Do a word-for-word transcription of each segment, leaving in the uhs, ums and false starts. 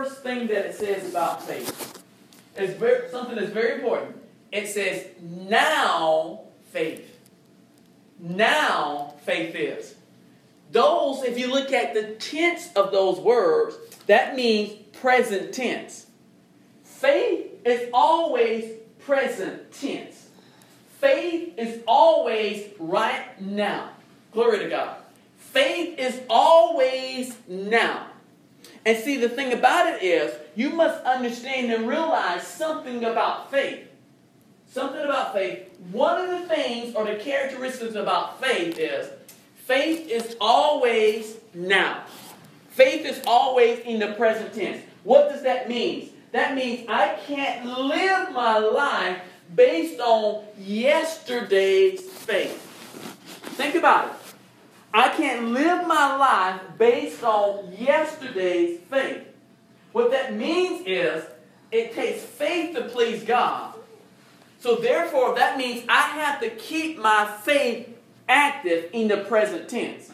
first thing that it says about faith. It's very, something that's very important. It says, now faith. Now faith is. Those, if you look at the tense of those words, that means present tense. Faith is always present tense. Faith is always right now. Glory to God. Faith is always now. And see, the thing about it is, you must understand and realize something about faith. Something about faith. One of the things or the characteristics about faith is, faith is always now. Faith is always in the present tense. What does that mean? That means I can't live my life based on yesterday's faith. Think about it. I can't live my life based on yesterday's faith. What that means is, it takes faith to please God. So therefore, that means I have to keep my faith active in the present tense.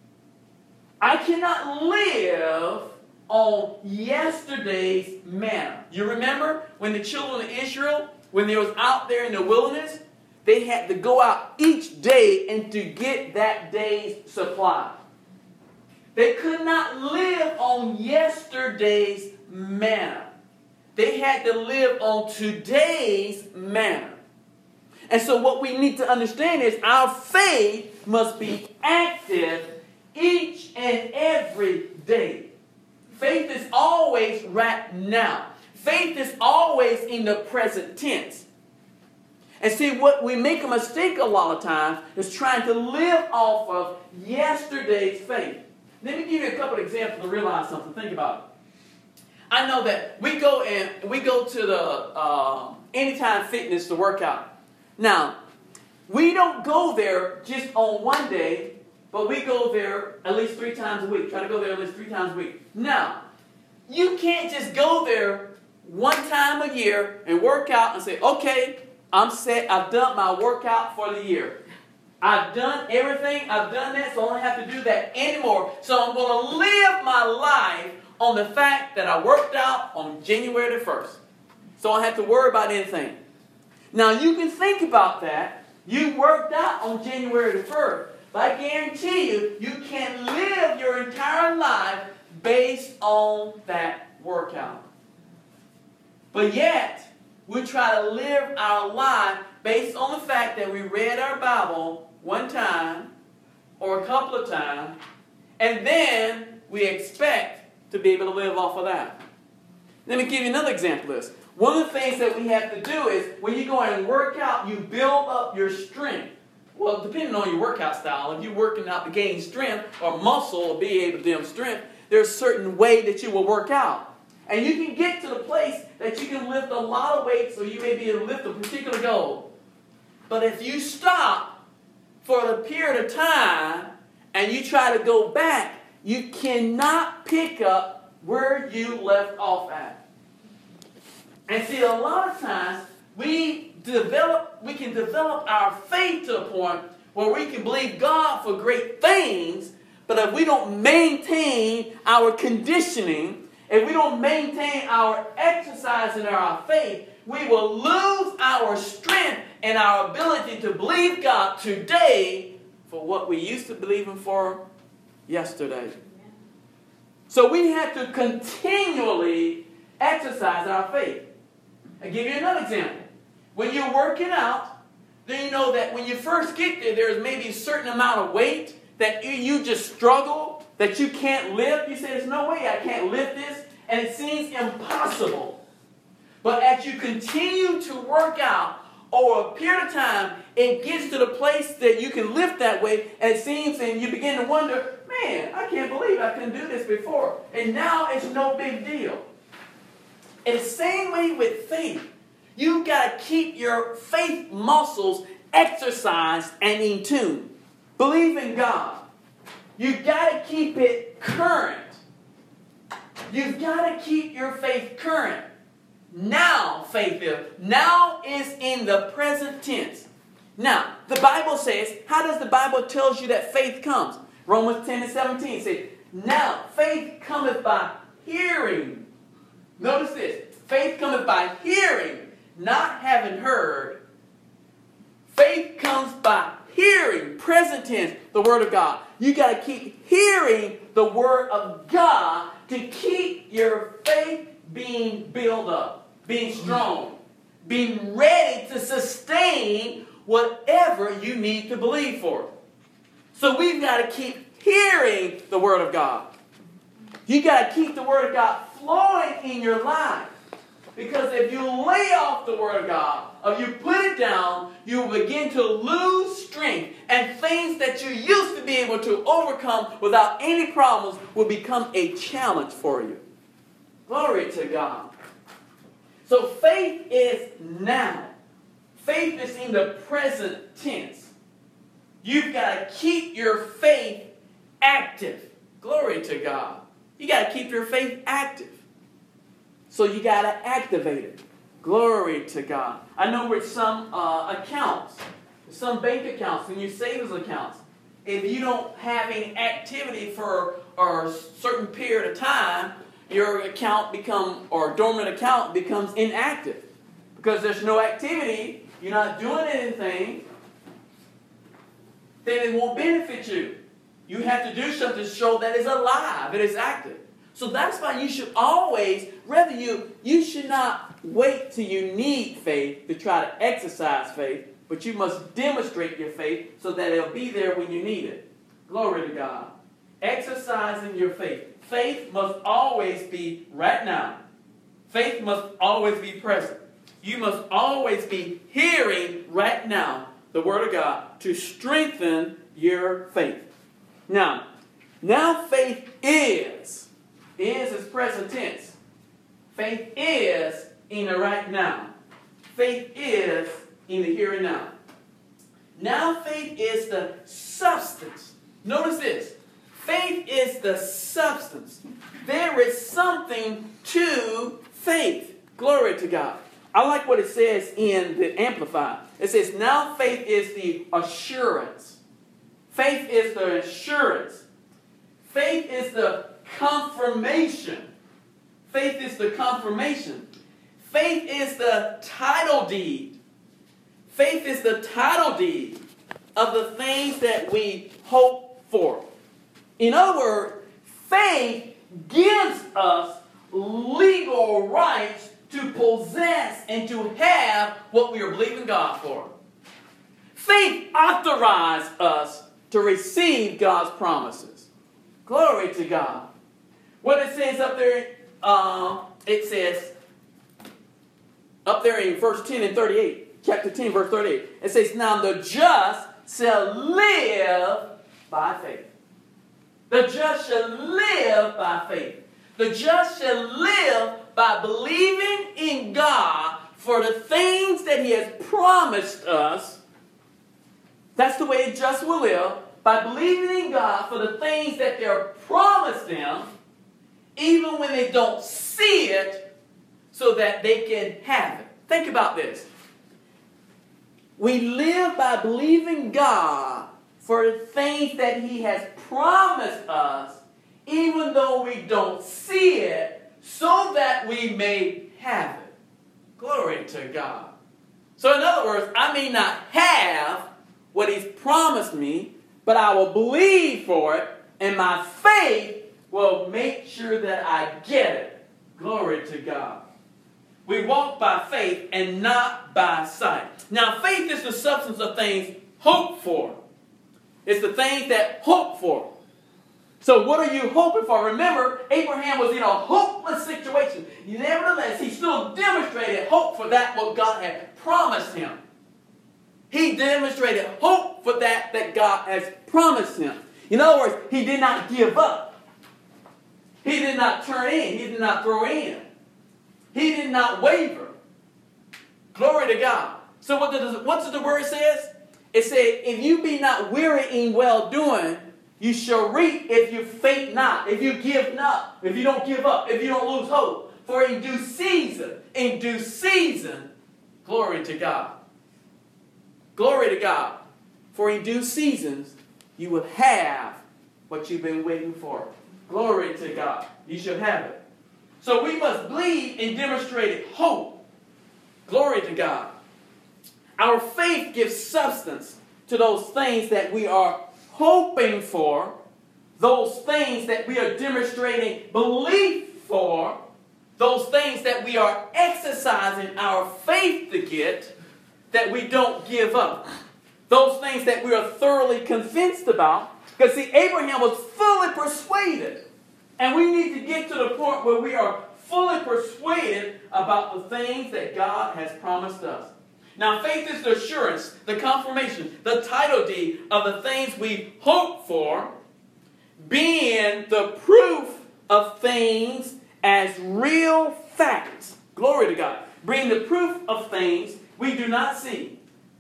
I cannot live on yesterday's manna. You remember when the children of Israel, when they was out there in the wilderness, they had to go out each day and to get that day's supply. They could not live on yesterday's manna. They had to live on today's manna. And so what we need to understand is our faith must be active each and every day. Faith is always right now. Faith is always in the present tense. And see, what we make a mistake a lot of times is trying to live off of yesterday's faith. Let me give you a couple of examples to realize something. Think about it. I know that we go and we go to the uh, Anytime Fitness to work out. Now, we don't go there just on one day, but we go there at least three times a week. Try to go there at least three times a week. Now, you can't just go there one time a year and work out and say, okay, I'm set. I've done my workout for the year. I've done everything. I've done that, so I don't have to do that anymore. So I'm going to live my life on the fact that I worked out on January the first. So I don't have to worry about anything. Now, you can think about that. You worked out on January the first. But I guarantee you, you can't live your entire life based on that workout. But yet, we try to live our life based on the fact that we read our Bible one time or a couple of times, and then we expect to be able to live off of that. Let me give you another example of this. One of the things that we have to do is when you go and work out, you build up your strength. Well, depending on your workout style, if you're working out to gain strength or muscle or be able to build strength, there's a certain way that you will work out. And you can get to the place that you can lift a lot of weights, or you may be able to lift a particular goal. But if you stop for a period of time and you try to go back, you cannot pick up where you left off at. And see, a lot of times we develop, we can develop our faith to a point where we can believe God for great things, but if we don't maintain our conditioning, if we don't maintain our exercise and our faith, we will lose our strength and our ability to believe God today for what we used to believe Him for yesterday. So we have to continually exercise our faith. I'll give you another example. When you're working out, then you know that when you first get there, there's maybe a certain amount of weight that you just struggle, that you can't lift. You say, there's no way I can't lift this. And it seems impossible. But as you continue to work out over a period of time, it gets to the place that you can lift that weight. And it seems, and you begin to wonder, man, I can't believe I couldn't do this before. And now it's no big deal. And the same way with faith. You've got to keep your faith muscles exercised and in tune. Believe in God. You've got to keep it current. You've got to keep your faith current. Now, faith is. Now is in the present tense. Now, the Bible says, how does the Bible tell you that faith comes? Romans ten and seventeen says, now faith cometh by hearing, Notice this. Faith cometh by hearing, not having heard. Faith comes by hearing, present tense, the Word of God. You got to keep hearing the Word of God to keep your faith being built up, being strong, being ready to sustain whatever you need to believe for. So we've got to keep hearing the Word of God. You got to keep the Word of God flowing in your life. Because if you lay off the Word of God, or you put it down, you will begin to lose strength. And things that you used to be able to overcome without any problems will become a challenge for you. Glory to God. So faith is now. Faith is in the present tense. You've got to keep your faith active. Glory to God. You got to keep your faith active. So you got to activate it. Glory to God. I know with some uh, accounts, some bank accounts and your savings accounts, if you don't have any activity for a certain period of time, your account become, or dormant account becomes inactive. Because there's no activity, you're not doing anything, then it won't benefit you. You have to do something to show that it's alive, it is active. So that's why you should always, rather you, you should not wait till you need faith to try to exercise faith, but you must demonstrate your faith so that it'll be there when you need it. Glory to God. Exercising your faith. Faith must always be right now. Faith must always be present. You must always be hearing right now the Word of God to strengthen your faith. Now, now faith is. Is is present tense. Faith is in the right now. Faith is in the here and now. Now faith is the substance. Notice this. Faith is the substance. There is something to faith. Glory to God. I like what it says in the Amplified. It says, now faith is the assurance. Faith is the assurance. Faith is the confirmation. Faith is the confirmation. Faith is the title deed. Faith is the title deed of the things that we hope for. In other words, faith gives us legal rights to possess and to have what we are believing God for. Faith authorizes us to receive God's promises. Glory to God. What it says up there, uh, it says, up there in verse ten and thirty-eight, chapter ten, verse thirty-eight, it says, now the just shall live by faith. The just shall live by faith. The just shall live by believing in God for the things that He has promised us. That's the way the just will live, by believing in God for the things that they're promised them, even when they don't see it, so that they can have it. Think about this. We live by believing God for the things that He has promised us, even though we don't see it, so that we may have it. Glory to God. So in other words, I may not have what He's promised me, but I will believe for it, and my faith will make sure that I get it. Glory to God. We walk by faith and not by sight. Now, faith is the substance of things hoped for. It's the things that hope for. So what are you hoping for? Remember, Abraham was in a hopeless situation. Nevertheless, he still demonstrated hope for that what God had promised him. He demonstrated hope for that that God has promised him. In other words, he did not give up. He did not turn in. He did not throw in. He did not waver. Glory to God. So what does, what does the word says? It says, if you be not weary in well-doing, you shall reap if you faint not, if you give not, if you don't give up, if you don't lose hope. For in due season, in due season, glory to God. Glory to God. For in due seasons, you will have what you've been waiting for. Glory to God. You shall have it. So we must believe in demonstrated hope. Glory to God. Our faith gives substance to those things that we are hoping for, those things that we are demonstrating belief for, those things that we are exercising our faith to get, that we don't give up. Those things that we are thoroughly convinced about. Because see, Abraham was fully persuaded. And we need to get to the point where we are fully persuaded about the things that God has promised us. Now, faith is the assurance, the confirmation, the title deed of the things we hope for, being the proof of things as real facts. Glory to God. Being the proof of things we do not see.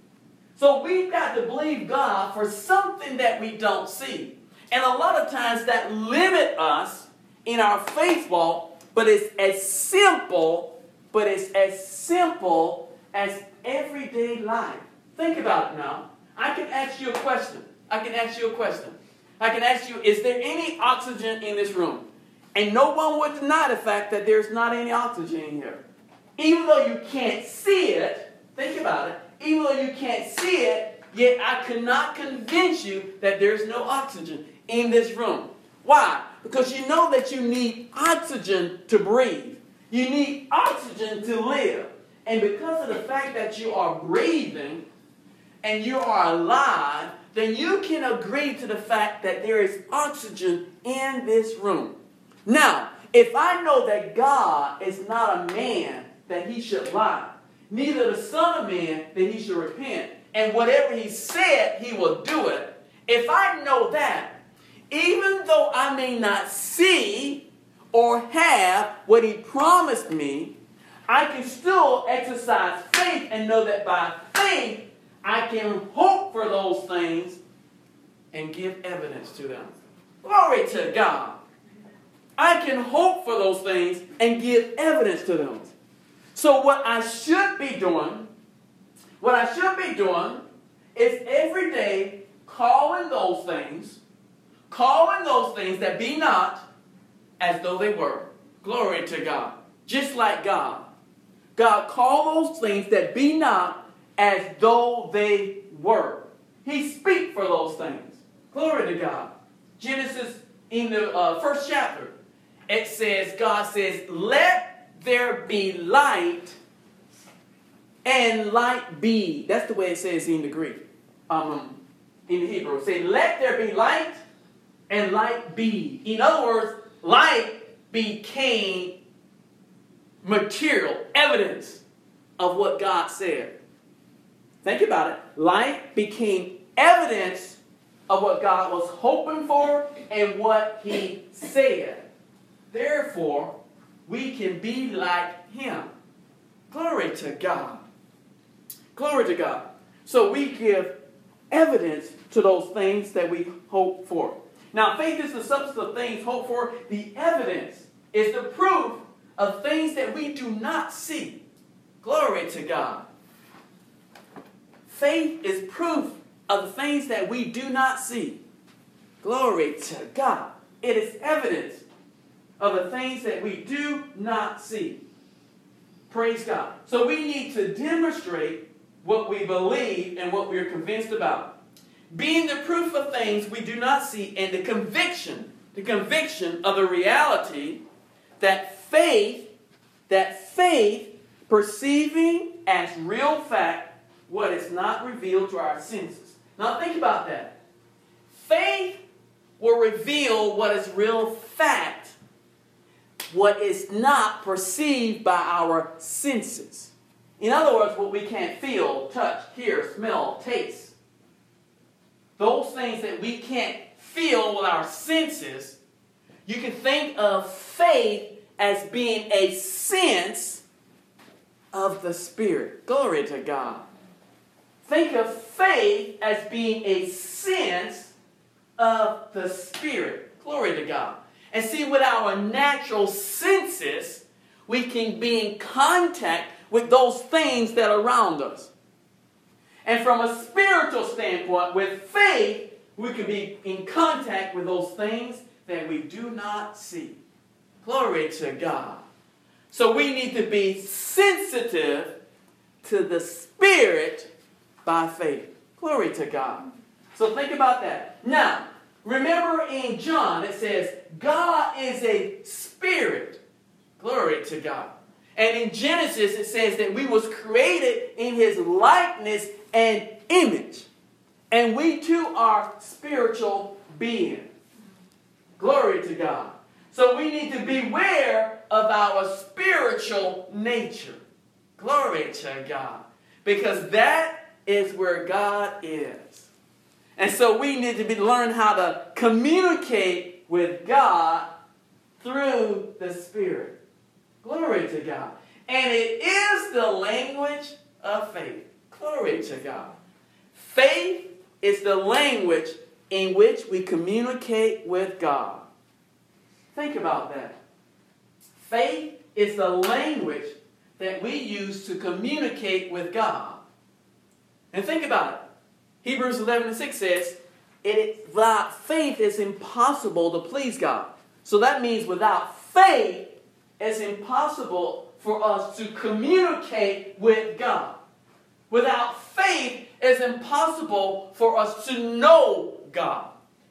So we've got to believe God for something that we don't see. And a lot of times that limits us in our faith walk, but it's as simple, but it's as simple as everyday life. Think about it now. I can ask you a question. I can ask you a question. I can ask you, is there any oxygen in this room? And no one would deny the fact that there's not any oxygen in here. Even though you can't see it, think about it, even though you can't see it, yet I cannot convince you that there's no oxygen in this room. Why? Because you know that you need oxygen to breathe. You need oxygen to live. And because of the fact that you are breathing and you are alive, then you can agree to the fact that there is oxygen in this room. Now, if I know that God is not a man that he should lie, neither the Son of Man that he should repent, and whatever he said, he will do it. If I know that, even though I may not see or have what he promised me, I can still exercise faith and know that by faith, I can hope for those things and give evidence to them. Glory to God. I can hope for those things and give evidence to them. So what I should be doing, what I should be doing is every day calling those things, calling those things that be not as though they were. Glory to God. Just like God. God called those things that be not as though they were. He speaks for those things. Glory to God. Genesis in the uh, first chapter, it says, God says, let there be light, and light be. That's the way it says in the Greek. Um, in the Hebrew. It says, let there be light, and light be. In other words, light became material, evidence of what God said. Think about it. Light became evidence of what God was hoping for and what he said. Therefore, we can be like him. Glory to God. Glory to God. So we give evidence to those things that we hope for. Now, faith is the substance of things hoped for. The evidence is the proof of things that we do not see. Glory to God. Faith is proof of the things that we do not see. Glory to God. It is evidence of the things that we do not see. Praise God. So we need to demonstrate what we believe and what we are convinced about. Being the proof of things we do not see, and the conviction, the conviction of the reality that faith, that faith, perceiving as real fact what is not revealed to our senses. Now think about that. Faith will reveal what is real fact, what is not perceived by our senses. In other words, what we can't feel, touch, hear, smell, taste. Those things that we can't feel with our senses, you can think of faith as being a sense of the Spirit. Glory to God. Think of faith as being a sense of the Spirit. Glory to God. And see, with our natural senses, we can be in contact with those things that are around us. And from a spiritual standpoint, with faith, we can be in contact with those things that we do not see. Glory to God. So we need to be sensitive to the Spirit by faith. Glory to God. So think about that. Now, remember in John it says, God is a spirit. Glory to God. And in Genesis it says that we was created in his likeness and image. And we too are spiritual beings. Glory to God. So we need to beware of our spiritual nature. Glory to God. Because that is where God is. And so we need to be, learn how to communicate with God through the Spirit. Glory to God. And it is the language of faith. Glory to God. Faith is the language in which we communicate with God. Think about that. Faith is the language that we use to communicate with God. And think about it. Hebrews eleven and six says, it, without faith it's impossible to please God. So that means without faith it's impossible for us to communicate with God. Without faith it's impossible for us to know God.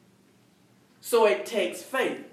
So it takes faith.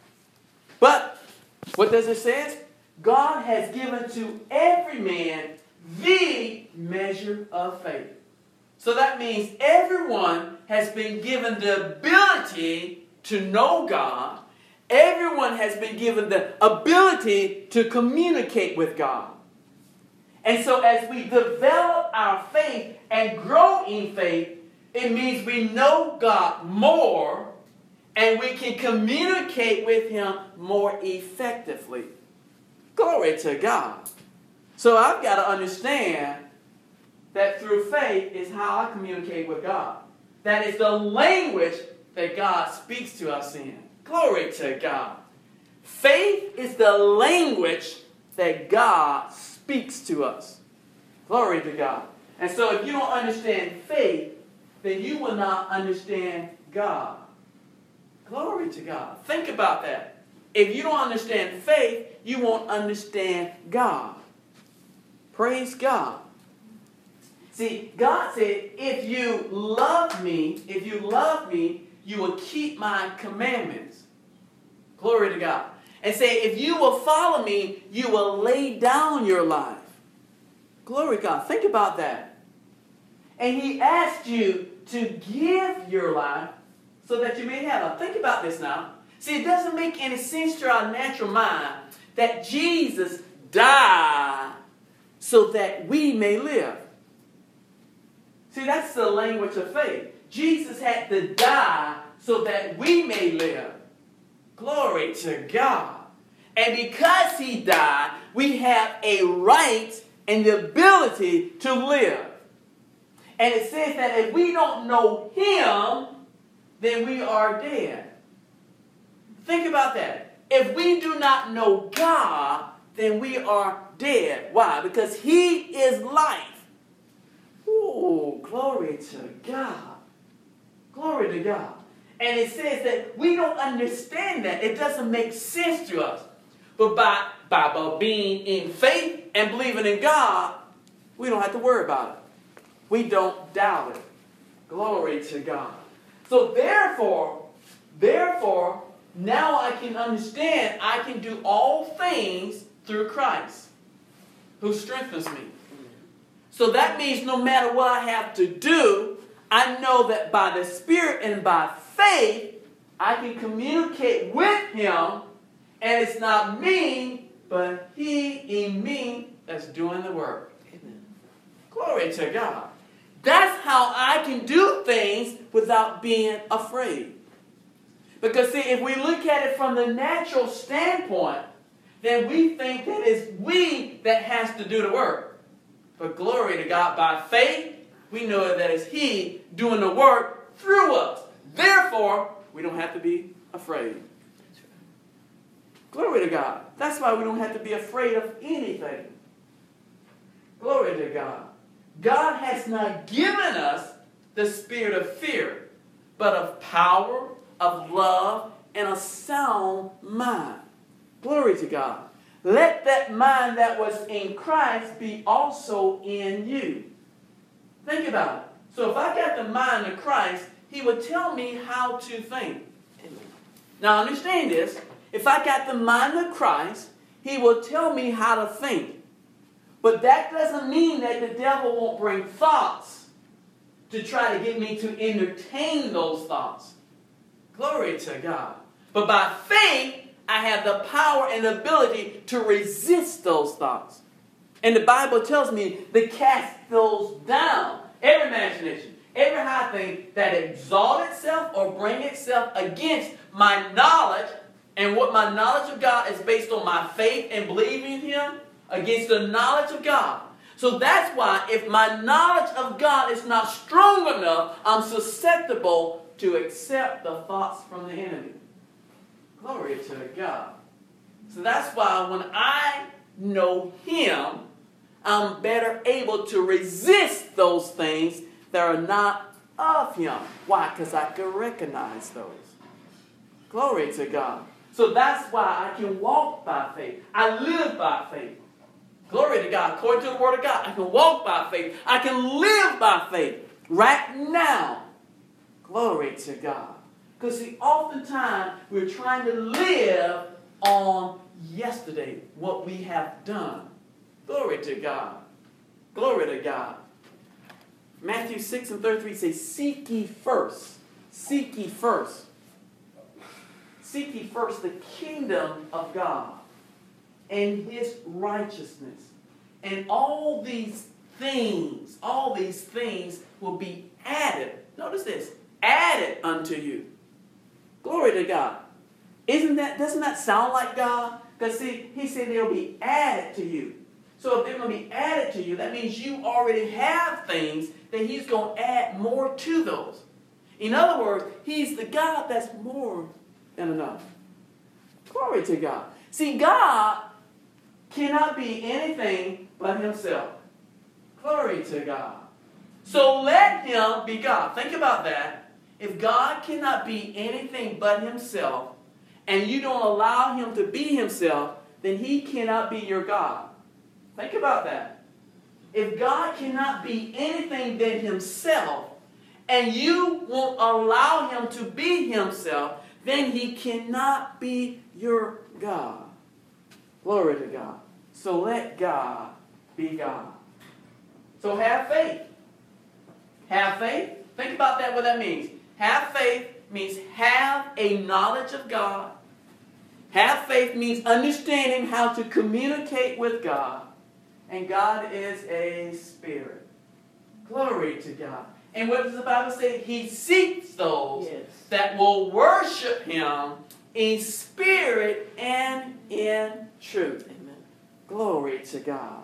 But what does it say? God has given to every man the measure of faith. So that means everyone has been given the ability to know God. Everyone has been given the ability to communicate with God. And so as we develop our faith and grow in faith, it means we know God more and we can communicate with him more effectively. Glory to God. So I've got to understand that through faith is how I communicate with God. That is the language that God speaks to us in. Glory to God. Faith is the language that God speaks to us. Glory to God. And so if you don't understand faith, then you will not understand God. Glory to God. Think about that. If you don't understand faith, you won't understand God. Praise God. See, God said, if you love me, if you love me, you will keep my commandments. Glory to God. And say, if you will follow me, you will lay down your life. Glory to God. Think about that. And he asked you to give your life so that you may have it. Think about this now. See, it doesn't make any sense to our natural mind that Jesus died so that we may live. See, that's the language of faith. Jesus had to die so that we may live. Glory to God. And because he died, we have a right and the ability to live. And it says that if we don't know him, then we are dead. Think about that. If we do not know God, then we are dead. Why? Because he is life. Oh, glory to God. Glory to God. And it says that we don't understand that. It doesn't make sense to us. But by, by, by being in faith and believing in God, we don't have to worry about it. We don't doubt it. Glory to God. So therefore, therefore, now I can understand I can do all things through Christ who strengthens me. So that means no matter what I have to do, I know that by the Spirit and by faith, I can communicate with him, and it's not me, but he in me that's doing the work. Amen. Glory to God. That's how I can do things without being afraid. Because see, if we look at it from the natural standpoint, then we think that it's we that has to do the work. But glory to God, by faith, we know that it's he doing the work through us. Therefore, we don't have to be afraid. Glory to God. That's why we don't have to be afraid of anything. Glory to God. God has not given us the spirit of fear, but of power, of love, and a sound mind. Glory to God. let that mind that was in Christ be also in you. Think about it. So if I got the mind of Christ, he would tell me how to think. Now understand this. If I got the mind of Christ, he will tell me how to think. But that doesn't mean that the devil won't bring thoughts to try to get me to entertain those thoughts. Glory to God. But by faith, I have the power and ability to resist those thoughts. And the Bible tells me to cast those down. Every imagination, every high thing that exalt itself or bring itself against my knowledge, and what my knowledge of God is based on my faith and believing in him, against the knowledge of God. So that's why if my knowledge of God is not strong enough, I'm susceptible to accept the thoughts from the enemy. Glory to God. So that's why when I know him, I'm better able to resist those things that are not of him. Why? Because I can recognize those. Glory to God. So that's why I can walk by faith. I live by faith. Glory to God. According to the Word of God, I can walk by faith. I can live by faith right now. Glory to God. Because see, oftentimes we're trying to live on yesterday, what we have done. Glory to God. Glory to God. Matthew six and thirty-three says, seek ye first. Seek ye first. Seek ye first the kingdom of God and his righteousness. And all these things, all these things will be added. Notice this. Added unto you. Glory to God. Isn't that, doesn't that sound like God? Because see, he said they'll be added to you. So if they're going to be added to you, that means you already have things that he's going to add more to those. In other words, he's the God that's more than enough. Glory to God. See, God cannot be anything but himself. Glory to God. So let him be God. Think about that. If God cannot be anything but himself, and you don't allow him to be himself, then he cannot be your God. Think about that. If God cannot be anything than himself, and you won't allow him to be himself, then he cannot be your God. Glory to God. So let God be God. So have faith. Have faith. Think about that, what that means. Have faith means have a knowledge of God. Have faith means understanding how to communicate with God. And God is a spirit. Glory to God. And what does the Bible say? He seeks those yes. that will worship him in spirit and in truth. Amen. Glory to God.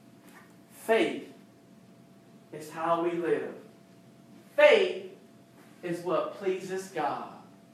Faith is how we live. Faith is what pleases God.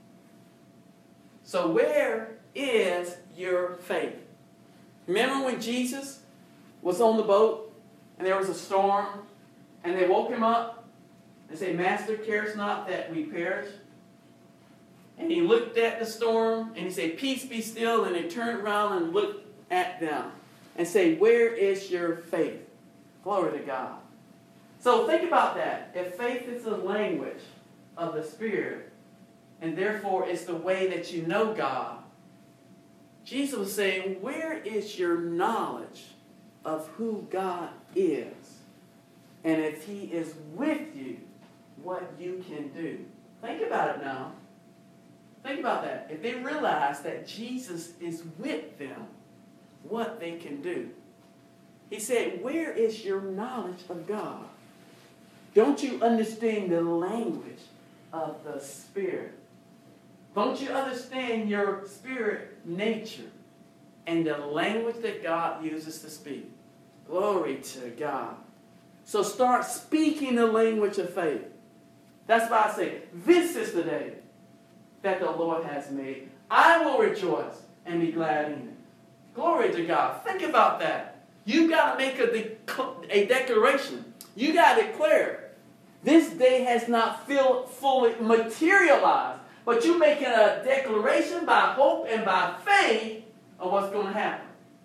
So where is your faith? Remember when Jesus was on the boat and there was a storm and they woke him up and said, Master, carest not that we perish? And he looked at the storm and he said, peace be still. And he turned around and looked at them and said, where is your faith? Glory to God. So think about that. If faith is the language of the Spirit, and therefore it's the way that you know God, Jesus was saying, where is your knowledge of who God is? And if he is with you, what you can do. Think about it now. Think about that. If they realize that Jesus is with them, what they can do. He said, where is your knowledge of God? Don't you understand the language of the Spirit? Don't you understand your spirit nature and the language that God uses to speak? Glory to God. So start speaking the language of faith. That's why I say, this is the day that the Lord has made. I will rejoice and be glad in it. Glory to God. Think about that. You've got to make a, de- a declaration. You got to declare, this day has not feel, fully materialized, but you're making a declaration by hope and by faith of what's going to happen.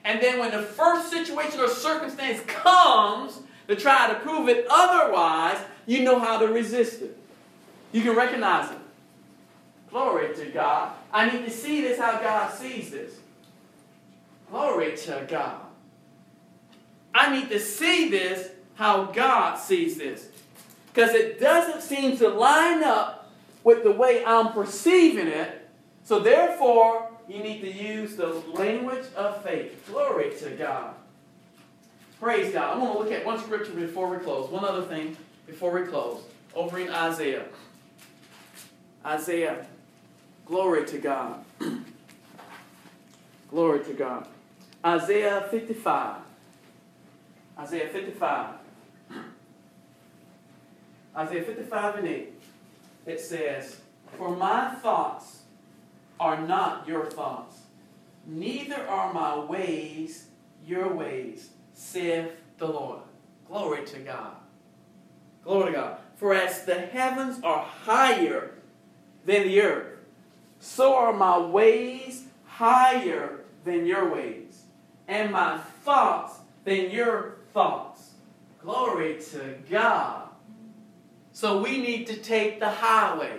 And then when the first situation or circumstance comes to try to prove it otherwise, you know how to resist it. You can recognize it. Glory to God. I need to see this how God sees this. Glory to God. I need to see this how God sees this. Because it doesn't seem to line up with the way I'm perceiving it. So therefore, you need to use the language of faith. Glory to God. Praise God. I'm going to look at one scripture before we close. One other thing before we close. Over in Isaiah. Isaiah. Glory to God. Glory to God. Isaiah fifty-five. Isaiah fifty-five. Isaiah fifty-five and eight. It says, "For my thoughts are not your thoughts, neither are my ways your ways, saith the Lord." Glory to God. Glory to God. "For as the heavens are higher than the earth, so are my ways higher than your ways, and my thoughts than your thoughts." Glory to God. So we need to take the highway.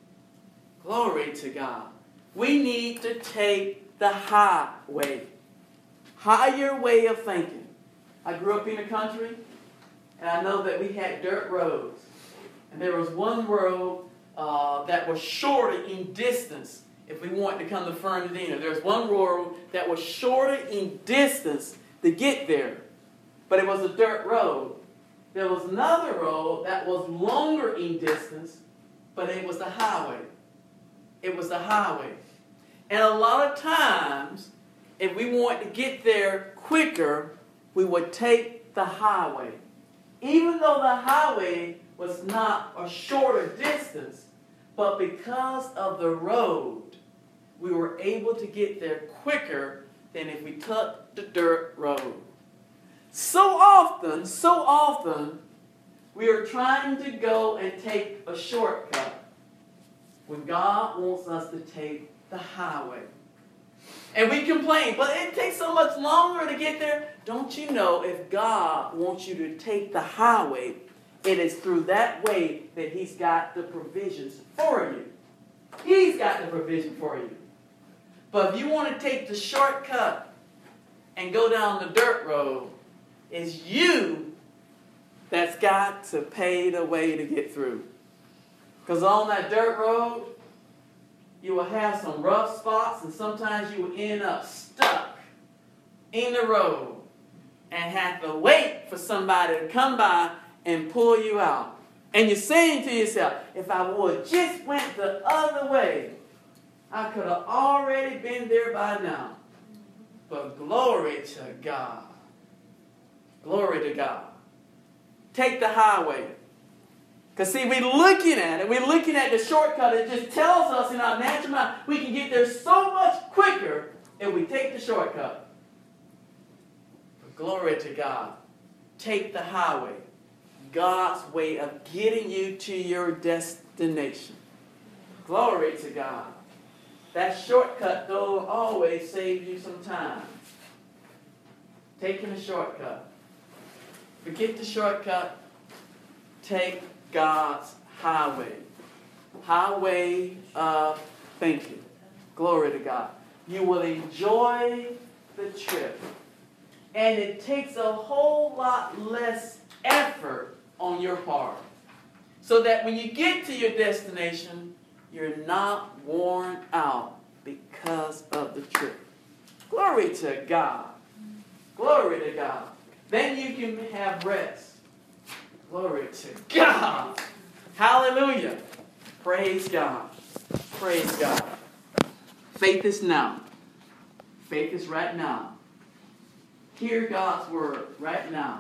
Glory to God. We need to take the highway. Higher way of thinking. I grew up in the country, and I know that we had dirt roads. And there was one road uh, that was shorter in distance if we wanted to come to Fernandina. There's one road that was shorter in distance to get there, but it was a dirt road. There was another road that was longer in distance, but it was the highway. It was the highway. And a lot of times, if we wanted to get there quicker, we would take the highway. Even though the highway was not a shorter distance, but because of the road, we were able to get there quicker than if we took the dirt road. So often, so often, we are trying to go and take a shortcut when God wants us to take the highway. And we complain, but it takes so much longer to get there. Don't you know if God wants you to take the highway, it is through that way that He's got the provisions for you. He's got the provision for you. But if you want to take the shortcut and go down the dirt road, it's you that's got to pay the way to get through. Because on that dirt road, you will have some rough spots, and sometimes you will end up stuck in the road and have to wait for somebody to come by and pull you out. And you're saying to yourself, if I would just went the other way, I could have already been there by now. But glory to God. Glory to God. Take the highway. Because see, we're looking at it. We're looking at the shortcut. It just tells us in our natural mind we can get there so much quicker if we take the shortcut. But glory to God. Take the highway. God's way of getting you to your destination. Glory to God. That shortcut, though, will always save you some time. Taking a shortcut. Forget the shortcut. Take God's highway. Highway of thinking. Glory to God. You will enjoy the trip. And it takes a whole lot less effort on your part. So that when you get to your destination, you're not worn out because of the trip. Glory to God. Glory to God. Then you can have rest. Glory to God. Hallelujah. Praise God. Praise God. Faith is now. Faith is right now. Hear God's word right now.